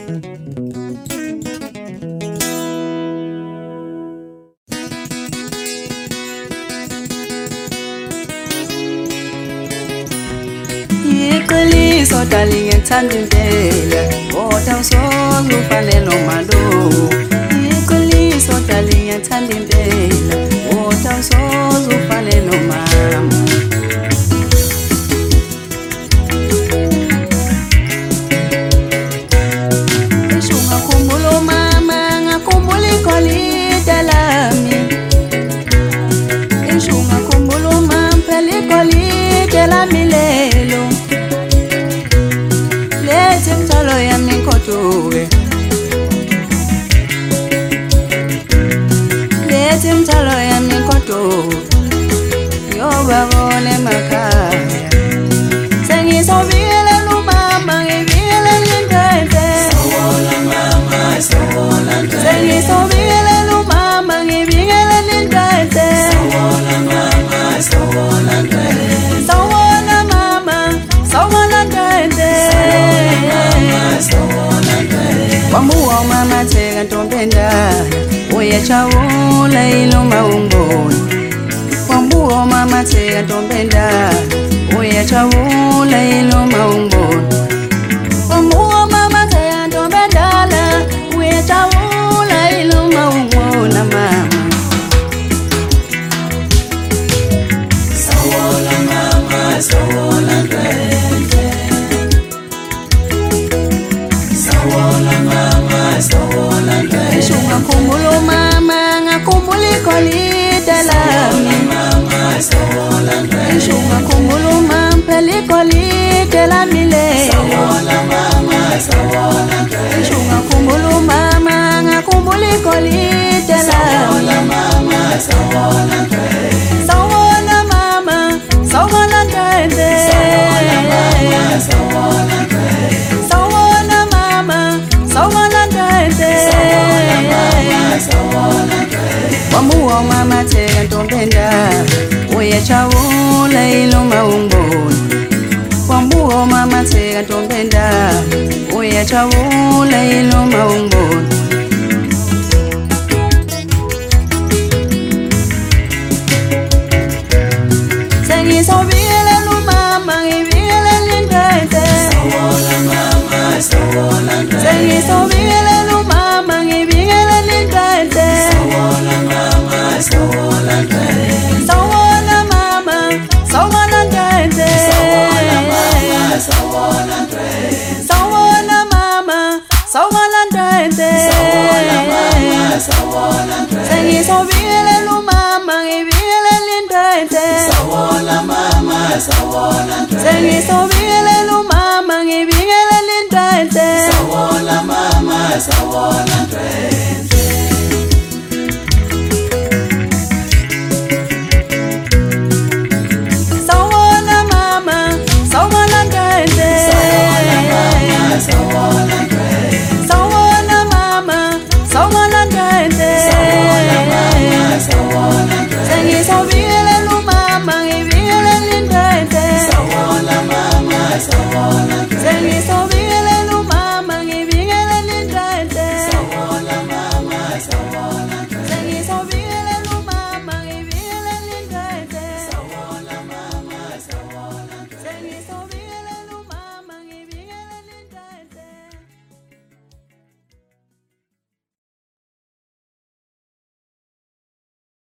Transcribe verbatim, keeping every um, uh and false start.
Yekali so darling and tandem bella. What else was you falling on my door? Yekali so darling and tandem bella. What else was you falling on my Shunga kumulo mama, nga kumuli koli delami. Shunga kumulo mama, peli koli delami lelo. Talo ya mikotuwe Leti mtalo ya mikotuwe Yoba vole makaya Sengi so vile lumama Ngivile lindete Sawola mama, sawola ndete Sengi so vile lumama Ngivile lindete Sawola mama, sawola ndete Sawola mama, sawola ndete Wamuwa mama tega ntombenda Oya chawula ilo maungoni Wamuwa mama tega ntombenda Oya chawula ilo maungoni Wamuwa mama tega ntombenda Oya chawula ilo maungoni mama Sawola mama, sawola ndete Sawola mama, sawola ndete Shunga kumulo mama, nga kumuli koli delami Mama, sawola ndete Shunga kumulo mama, peli koli delami le Sawola mama, sawola ndete Shunga kumulo mama, nga kumuli koli delami Sawola mama, sawola ndete Sawola mama, sawola ndete Sawola ndete Sawola mama, sawola ndete Sawola ndete Wamuwa mama tega ntombenda Oya chawula ilo maumboni Wamuwa mama tega ntombenda Oya chawula ilo maumboni Sengi so vile lumama Ngivile lindete Sawola mama, sawola ndete Sengi so vile lumama Ngivile lindete Sawola mama, sawola ndete Sawola mama, sawola ndete Sawola ndete Sawola mama, sawola ndete Sawola ndete Sengi so vile lumama Ngivile lindete Sawola mama, sawola ndete Sengi so vile lumama Ngivile lindete Sawola mama, sawola ndete Sawola mama, sawola ndete Sawola